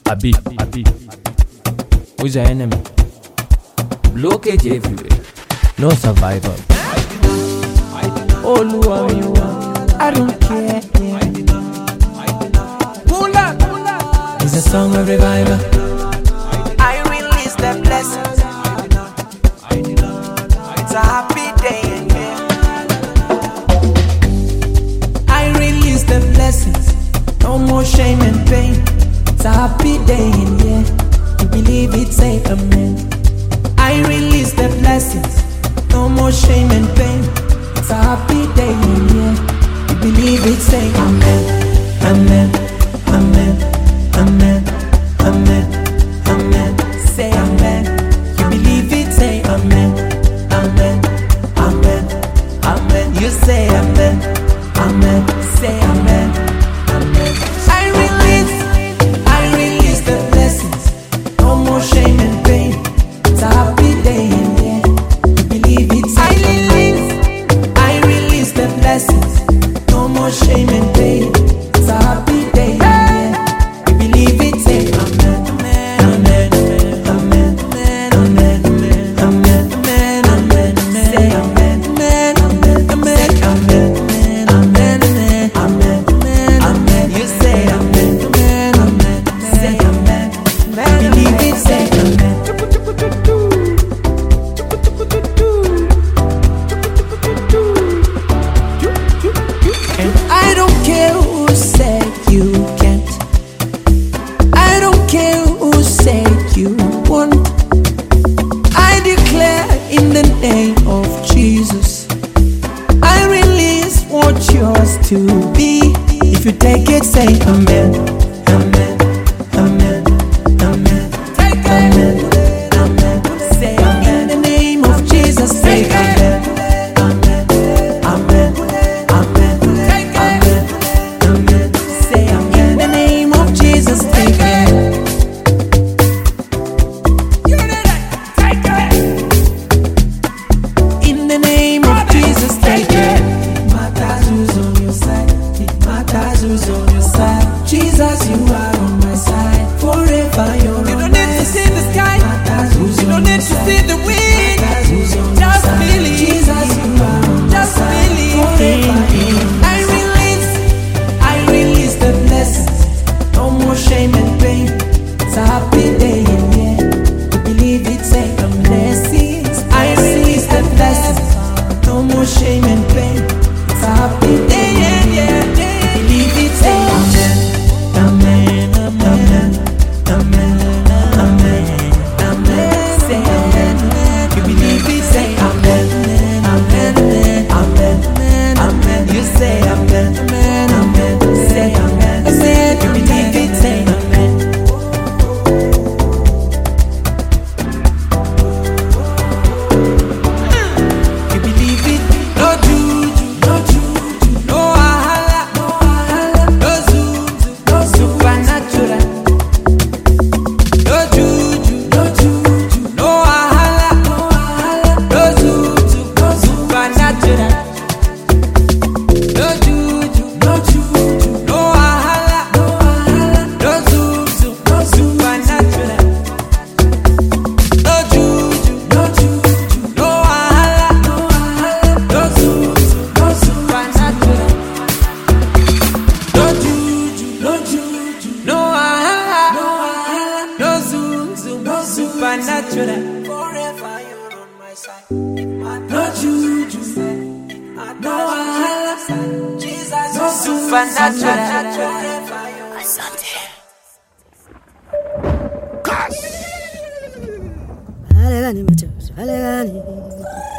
Abi. Who's your enemy? Blockage everywhere. No survival. Oluwa mi wa, I don't care. Pull up. It's a song of revival. I release the blessings. It's a happy day in here. I release the blessings. No more shame and pain. It's a happy day in here. You believe it, say amen. I release the blessings. No more shame and pain. It's a happy day in here. You believe it, say amen. Amen. Amen. Amen. Amen. Amen. Say amen. You believe it, say amen. Amen. Amen. Amen. You say amen. Amen. Say amen. Amen. I release the blessings. No more shame and pain. It's a happy day in here. You believe it, say amen. I release the blessings. No more shame and pain. It's a happy day in here. You believe it, say amen. Amen. Amen. Amen. Amen. Amen. Amen. Say amen. Amen. Amen. Amen. Amen. Amen. Amen. You say amen. Amen. Say amen. You believe it, say amen. And I don't care who said you can't. I don't care who said you won't. I declare in the name of Jesus, I release what's yours to be. If you take it, say amen. Amen. Amen. Amen. Take it. Amen. Amen. Say amen. In the name of Jesus, say amen. Amen. Amen. Amen. Take it. Amen. Say amen. In the name of Jesus, take it. You did it. Take it. In the name of Jesus, take it. It matters who's on your side. It matters who's on your side. Jesus, you are on my side. Forever you're You on don't my need to side. see the sky. Matters who's You on don't need your to side. see the wind. Matters who's on your Just side. believe. Jesus, you are on my Just side. believe. Forever you're on my side. I release the blessings. No more shame and pain. It's a happy day in here. You believe it, say amen. I release the blessings. No more shame and pain. It's a happy day in here. Believe it, say amen. Amen. Amen. Amen. Amen. Amen. Say amen. You believe it, say amen. Amen. Amen. Amen. You say amen. Amen. Say amen. Amen. You believe it, say amen. You believe it. No juju, no juju, no wahala, no wahala, no zuzu, no supernatural. No juju, no juju, no wahala, no wahala, no zuzu, no supernatural. No juju, no juju, no wahala, no wahala, no zuzu, no supernatural. No juju, no juju, no wahala, no wahala, no zuzu, no supernatural. No juju, no juju, no wahala, no wahala, no zuzu, no supernatural. Forever you're on my side. No juju, no wahala, Jesus, no supernatural. forever you're Alegani muchachos, alegani.